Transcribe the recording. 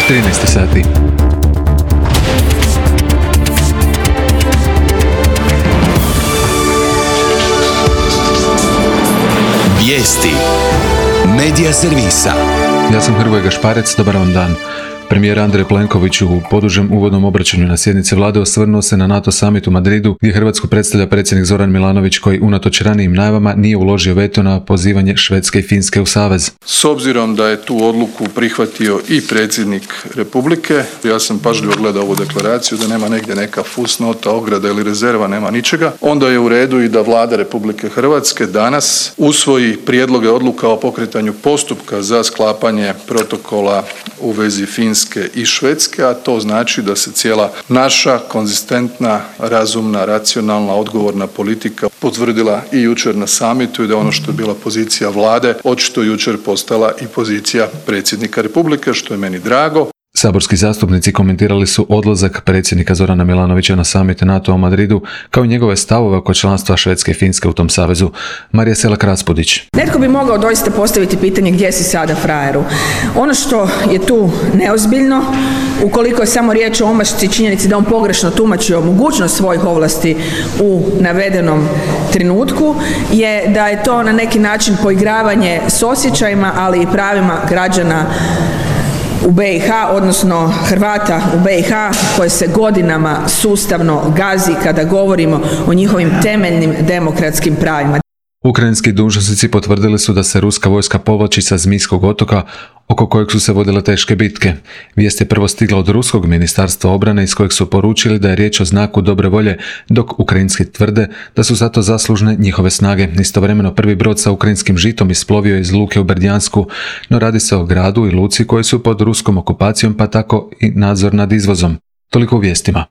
13 sati. Vijesti Medija servisa. Ja sam Hrvoje Gašparec, dobar vam dan. Premijer Andrej Plenković u podužem uvodnom obraćanju na sjednici vlade osvrnuo se na NATO summit u Madridu, gdje Hrvatsku predstavlja predsjednik Zoran Milanović, koji unatoč ranijim najavama nije uložio veto na pozivanje Švedske i Finske u savez. S obzirom da je tu odluku prihvatio i predsjednik Republike, ja sam pažljivo gledao ovu deklaraciju, da nema negdje neka fusnota, ograda ili rezerva, nema ničega, onda je u redu i da Vlada Republike Hrvatske danas usvoji prijedloge odluka o pokretanju postupka za sklapanje protokola u vezi Finske i Švedske, a to znači da se cijela naša konzistentna, razumna, racionalna, odgovorna politika potvrdila i jučer na summitu i da ono što je bila pozicija vlade očito jučer postala i pozicija predsjednika Republike, što je meni drago. Saborski zastupnici komentirali su odlazak predsjednika Zorana Milanovića na summit NATO u Madridu, kao i njegove stavove oko članstva Švedske i Finske u tom savezu. Marija Selak-Raspudić. Netko bi mogao doista postaviti pitanje gdje si sada, frajeru. Ono što je tu neozbiljno, ukoliko je samo riječ o omašci činjenici da on pogrešno tumačio mogućnost svojih ovlasti u navedenom trenutku, je da je to na neki način poigravanje s osjećajima, ali i pravima građana u BiH, odnosno Hrvata u BiH, koje se godinama sustavno gazi kada govorimo o njihovim temeljnim demokratskim pravima. Ukrajinski dužnosnici potvrdili su da se ruska vojska povlači sa Zmijskog otoka, oko kojeg su se vodile teške bitke. Vijest je prvo stigla od ruskog ministarstva obrane, iz kojeg su poručili da je riječ o znaku dobre volje, dok ukrajinski tvrde da su zato zaslužne njihove snage. Istovremeno prvi brod sa ukrajinskim žitom isplovio iz luke u Berdjansku, no radi se o gradu i luci koji su pod ruskom okupacijom, pa tako i nadzor nad izvozom. Toliko u vijestima.